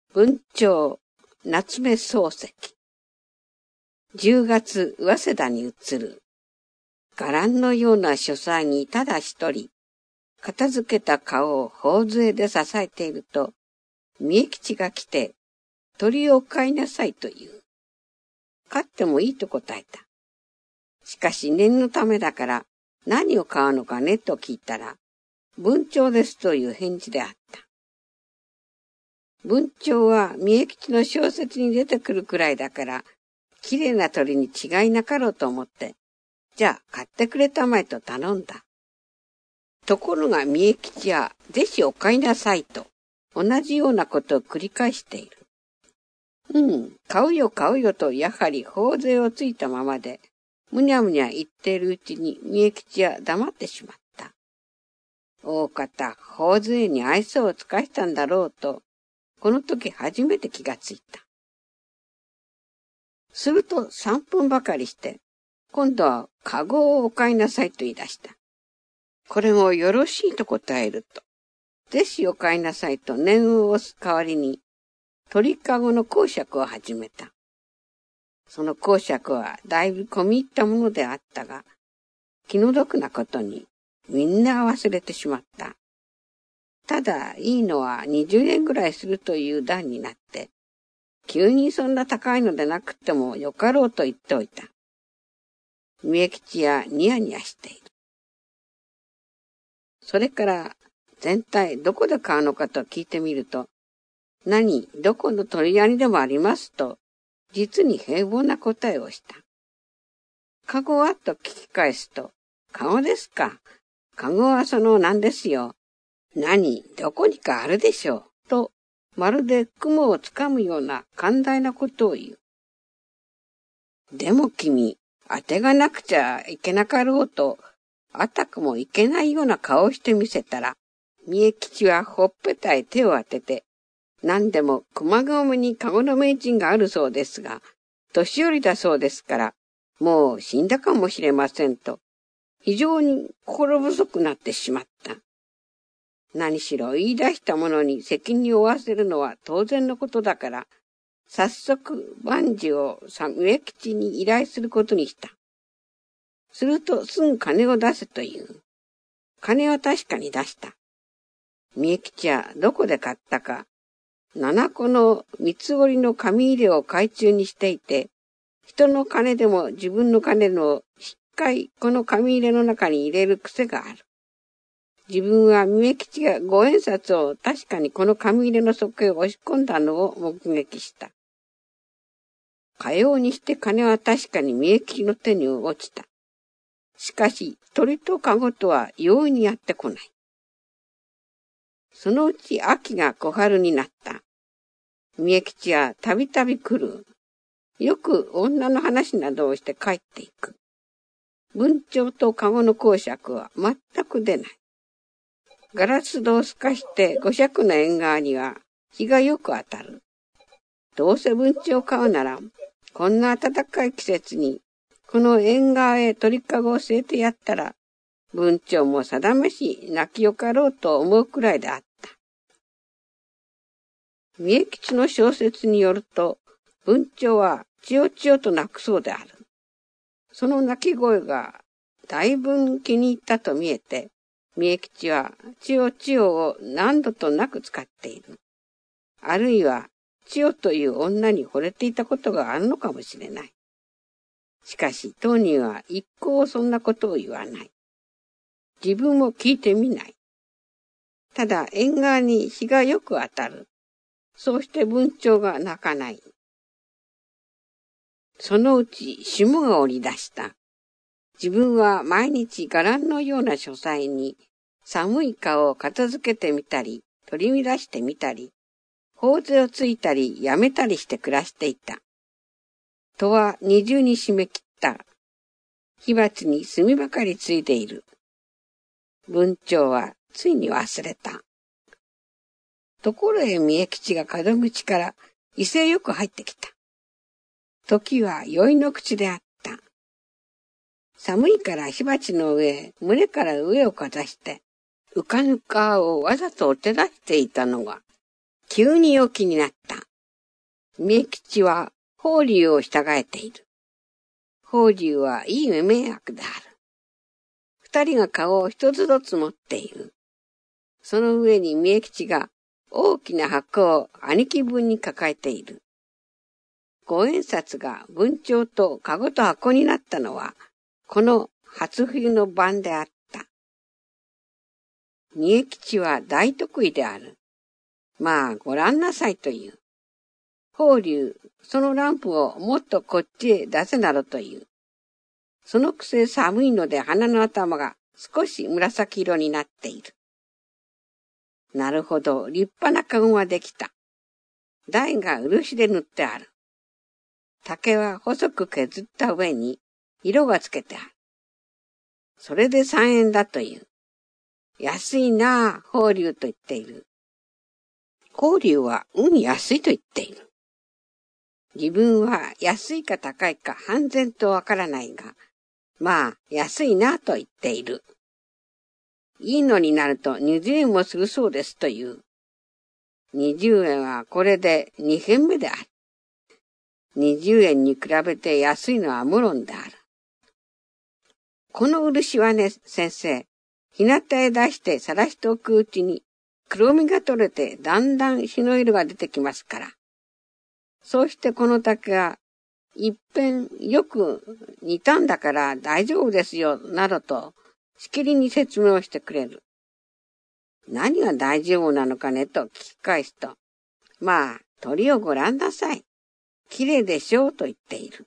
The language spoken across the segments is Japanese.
文鳥、夏目漱石。10月、早稲田に移る。伽藍のような書斎にただ一人、片付けた顔を頬杖で支えていると、三重吉が来て、鳥を飼いなさいと言う。飼ってもいいと答えた。しかし念のためだから何を飼うのかねと聞いたら、文鳥ですという返事であった。文鳥は三重吉の小説に出てくるくらいだから、きれいな鳥に違いなかろうと思って、じゃあ買ってくれたまえと頼んだ。ところが三重吉はぜひお買いなさいと、同じようなことを繰り返している。買うよ買うよとやはり頬杖をついたままで、むにゃむにゃ言っているうちに三重吉は黙ってしまった。大方、頬杖に愛想を尽かしたんだろうと、この時初めて気がついた。すると3分ばかりして、今度はカゴをお買いなさいと言い出した。これもよろしいと答えると、ぜひお買いなさいと念を押す代わりに、鳥かごの講釈を始めた。その講釈はだいぶ込み入ったものであったが、気の毒なことにみんな忘れてしまった。ただいいのは20円ぐらいするという段になって、急にそんな高いのでなくてもよかろうと言っておいた。三重吉はニヤニヤしている。それから全体どこで買うのかと聞いてみると、どこの鳥屋にでもありますと、実に平凡な答えをした。カゴはと聞き返すと、カゴですか。カゴはなんですよ。どこにかあるでしょう。と、まるで雲をつかむような寛大なことを言う。でも君、当てがなくちゃいけなかろうと、あたくもいけないような顔をしてみせたら、三重吉はほっぺたへ手を当てて、何でも熊込にカゴの名人があるそうですが、年寄りだそうですから、もう死んだかもしれませんと、非常に心細くなってしまった。何しろ言い出した者に責任を負わせるのは当然のことだから、早速万事を三重吉に依頼することにした。するとすぐ金を出せという。金は確かに出した。三重吉はどこで買ったか、7個の三つ折りの紙入れを懐中にしていて、人の金でも自分の金のしっかりこの紙入れの中に入れる癖がある。自分は三重吉が5円札を確かにこの紙入れの底へ押し込んだのを目撃した。かようにして金は確かに三重吉の手に落ちた。しかし鳥とかごとは容易にやってこない。そのうち秋が小春になった。三重吉はたびたび来る。よく女の話などをして帰っていく。文鳥とかごの講釈は全く出ない。ガラス戸を透かして五尺の縁側には日がよく当たる。どうせ文鳥を買うなら、こんな暖かい季節に、この縁側へ鳥かごを据えてやったら、文鳥も定めし泣きよかろうと思うくらいであった。三重吉の小説によると、文鳥は千代千代と鳴くそうである。その鳴き声がだいぶ気に入ったと見えて、三重吉は千代千代を何度となく使っている。あるいは千代という女に惚れていたことがあるのかもしれない。しかし当人は一向そんなことを言わない。自分も聞いてみない。ただ縁側に日がよく当たる。そうして文鳥が鳴かない。そのうち霜が降り出した。自分は毎日伽藍のような書斎に寒い顔を片付けてみたり、取り乱してみたり、頬杖をついたりやめたりして暮らしていた。戸は二重に締め切った。火鉢に炭ばかりついている。文鳥はついに忘れた。ところへ三重吉が門口から威勢よく入ってきた。時は宵の口であった。寒いから火鉢の上、胸から上をかざして、うかぬかをわざと照らしていたのが、急に陽気になった。 三重吉は法隆を従えている。法隆はいい迷惑である。二人が顔を一つずつ持っている。その上に三重吉が大きな箱を兄貴分に抱えている。五円札が文鳥と籠と箱になったのは、この初冬の晩であった。三重吉は大得意である。まあ、ご覧なさいという。法隆、そのランプをもっとこっちへ出せなどという。そのくせ寒いので鼻の頭が少し紫色になっている。なるほど、立派な籠はできた。台が漆で塗ってある。竹は細く削った上に色がつけてある。それで3円だという。安いなあ、法隆と言っている。法隆は安いと言っている。自分は安いか高いか半然とわからないが、まあ安いなと言っている。いいのになると20円もするそうですという。20円はこれで2軒目である。20円に比べて安いのは無論である。この漆はね、先生、日向へ出して晒しておくうちに黒みが取れてだんだん火の色が出てきますから。そうしてこの竹が一遍よく煮たんだから大丈夫ですよ、などとしきりに説明をしてくれる。何が大丈夫なのかねと聞き返すと、まあ鳥をご覧なさい。綺麗でしょうと言っている。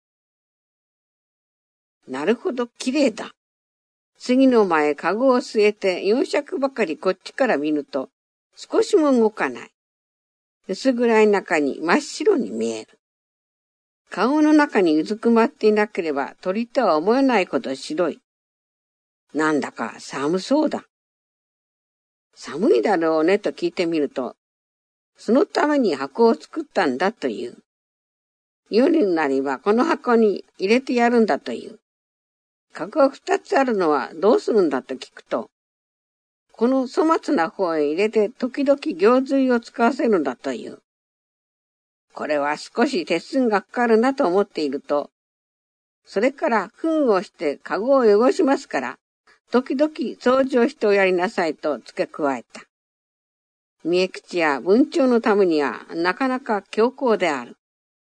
なるほど、綺麗だ。次の前、かごを据えて4尺ばかりこっちから見ると、少しも動かない。薄暗い中に真っ白に見える。顔の中にうずくまっていなければ鳥とは思えないほど白い。なんだか寒そうだ。寒いだろうねと聞いてみると、そのために箱を作ったんだという。夜になればこの箱に入れてやるんだという。籠が2つあるのはどうするんだと聞くと、この粗末な方へ入れて時々行水を使わせるんだという。これは少し鉄寸がかかるなと思っていると、それから糞をして籠を汚しますから、時々掃除をしておやりなさいと付け加えた。三重吉や文鳥のためにはなかなか強硬である。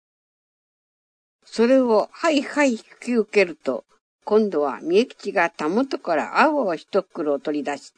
それをはいはい引き受けると、今度は三重吉がたもとから青を一袋取り出した。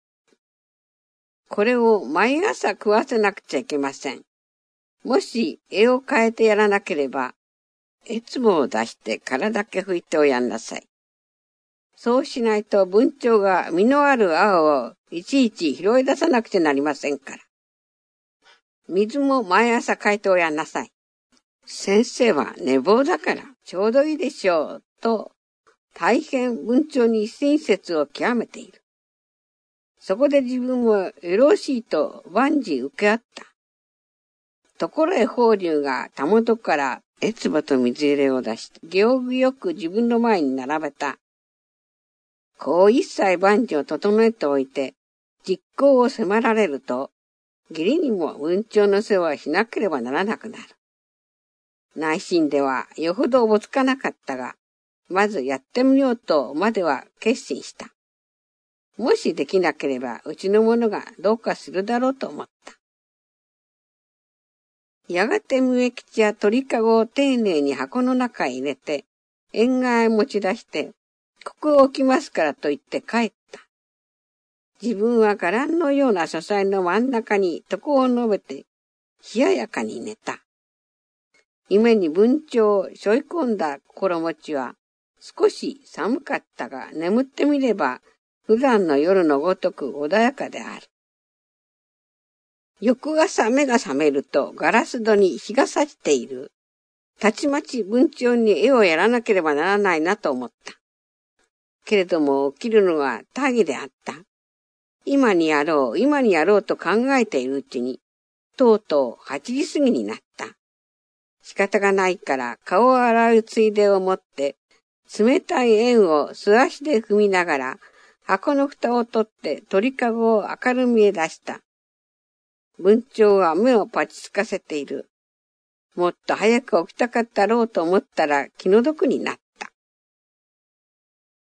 これを毎朝食わせなくちゃいけません。もし絵を変えてやらなければ、エツボを出して殻だけ拭いておやんなさい。そうしないと文鳥が実のある青をいちいち拾い出さなくちゃなりませんから。水も毎朝変えておやんなさい。先生は寝坊だからちょうどいいでしょう、と大変文鳥に親切を極めている。そこで自分もよろしいと万事受け合った。ところへ法隆がたもとからエツボと水入れを出して行儀よく自分の前に並べた。こう一切万事を整えておいて実行を迫られると、義理にも文鳥の世話をしなければならなくなる。内心ではよほどおぼつかなかったが、まずやってみようとまでは決心した。もしできなければうちの者がどうかするだろうと思った。やがて三重吉は鳥かごを丁寧に箱の中へ入れて、縁側へ持ち出して、ここを置きますからと言って帰った。自分は伽藍のような書斎の真ん中に床を述べて、冷ややかに寝た。夢に文鳥を背負い込んだ心持ちは、少し寒かったが眠ってみれば、普段の夜のごとく穏やかである。翌朝目が覚めるとガラス戸に日が差している。たちまち文鳥に絵をやらなければならないなと思った。けれども起きるのは大儀であった。今にやろうと考えているうちに、とうとう8時過ぎになった。仕方がないから顔を洗うついでを持って、冷たい円を素足で踏みながら、箱の蓋を取って鳥かごを明るみへ出した。文鳥は目をパチつかせている。 もっと早く起きたかったろうと思ったら気の毒になった。